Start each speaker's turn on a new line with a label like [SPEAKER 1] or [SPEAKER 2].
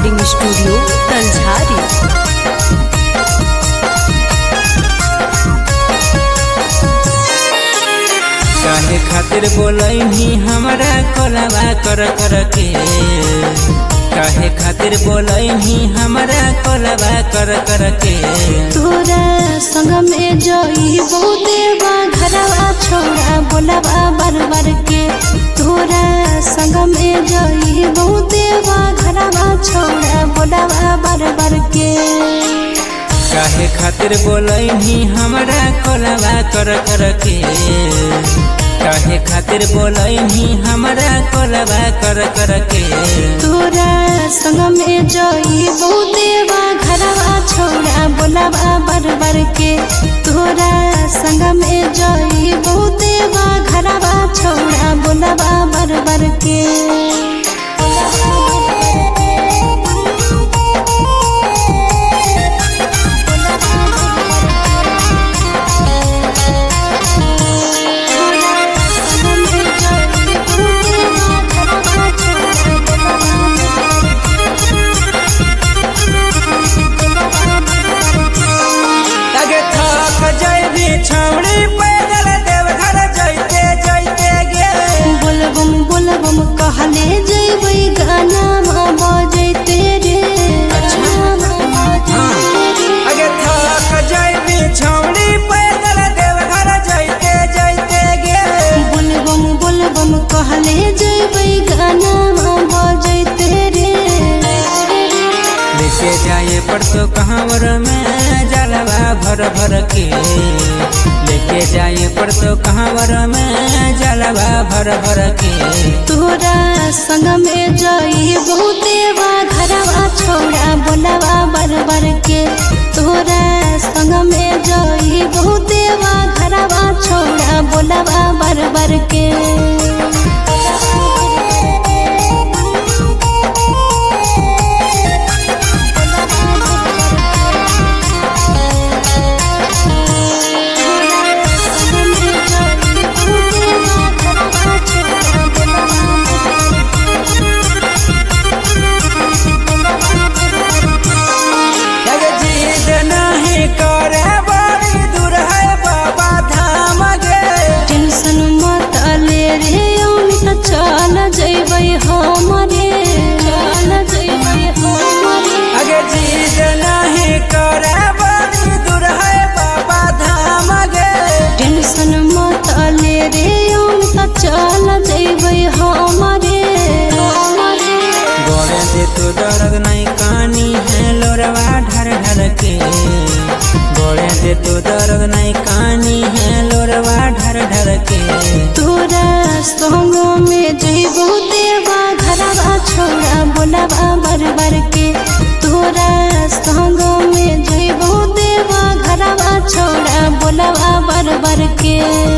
[SPEAKER 1] Recording studio तंझारी।
[SPEAKER 2] काहे खातिर बोलही हमरा कोलवा कर कर के, काहे खातिर बोलही हमरा कोलवा कर कर के।
[SPEAKER 3] तोरा संग में जोई बहुते बा घरवा छोड़ा बोलवा बर बर के। तोरा संग में जोई बहुते बा घरवा छोड़ा बोलवा बर बर के।
[SPEAKER 2] काहे खातिर बोलही हमरा कोलवा कर कर के, काहे खातिर बोलही हमरा कोलवा कर कर के।
[SPEAKER 3] तोरा संग में जोई बहुते बा घरवा छोड़ा बोलवा बर बर के। तोरा संग में जोई बहुते बा घरवा छोड़ा बोलवा बर बर के।
[SPEAKER 2] छौड़ी पैदल देवघर जैते जैते गे।
[SPEAKER 3] बोलबम बोलबम कहले जैबै गाना बजैते रे।
[SPEAKER 2] अगे थक जैबी छौड़ी पैदल देवघर जैते जैते गे।
[SPEAKER 3] बोलबम बोलबम कहले जैबै गाना बजैते रे।
[SPEAKER 2] लेके जाए पड़तो कहावर में जलवा भर भर के, लेके जाए पड़तो कहावर में जलवा भर भर के।
[SPEAKER 3] तोरा संग में जाई बहुते बा घरवा छोड़ा बोलवा बर बर के। तोरा संग में जाई बहुते बा घरवा छोड़ा बोलवा बर बर के। चल जैबै हमरे, चल जैबै हमरे।
[SPEAKER 2] अगे जीद नहीं करे बड़ी दूर है बाबा धाम गे।
[SPEAKER 3] टेंशन मत ले रे चल जैबै हमरे।
[SPEAKER 2] गोरे दे तो दर्द नहीं कानी है लोरवा ढर ढर के। गोरे दे तो दर्द नहीं कानी है लोरवा ढर ढर के।
[SPEAKER 3] तोरा संग में जैबो देवा घरवा छोड़ा बोलवा बर बर के। तोरा संग में जैबो देवा घरवा छोड़ा बोलवा बर बर के।